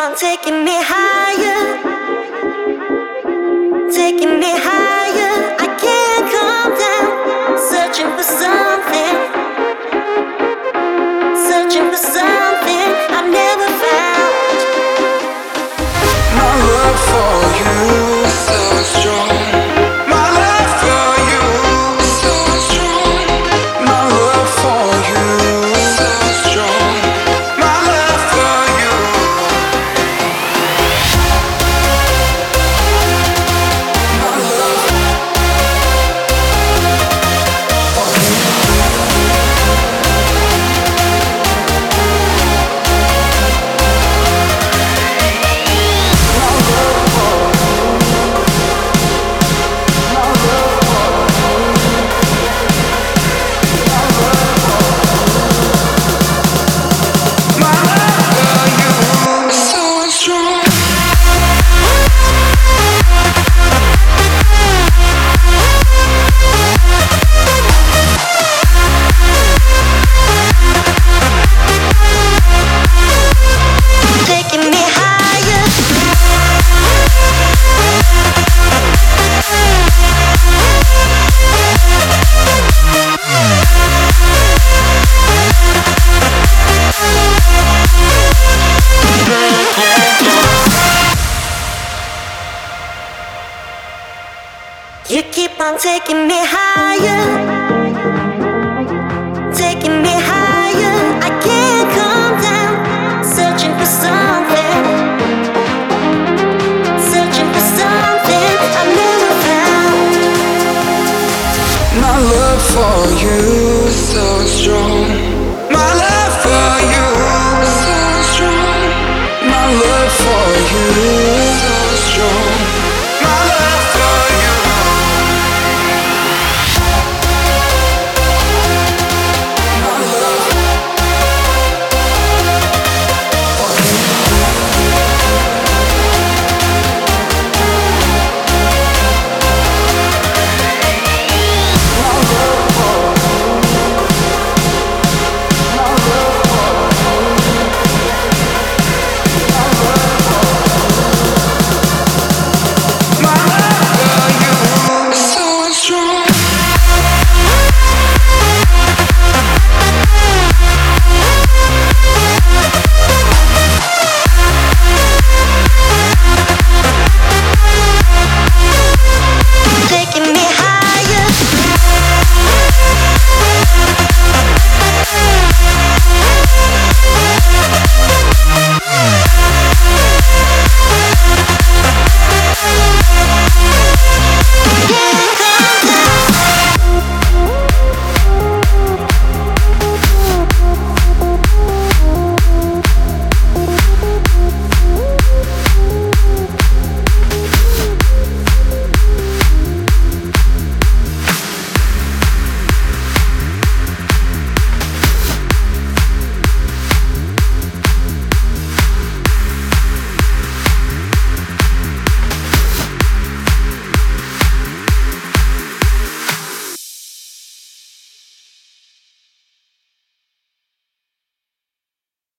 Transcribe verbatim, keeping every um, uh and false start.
on taking me higher, taking me higher. I can't calm down, searching for something, searching for something I've never found. My love for you is so strong. My love for you is so strong. My love for you is so strong. My love for you. My love for you. So strong. Taking me higher, you keep on taking me higher, taking me higher. I can't calm down, searching for something, searching for something I've never found. My love for you is so strong.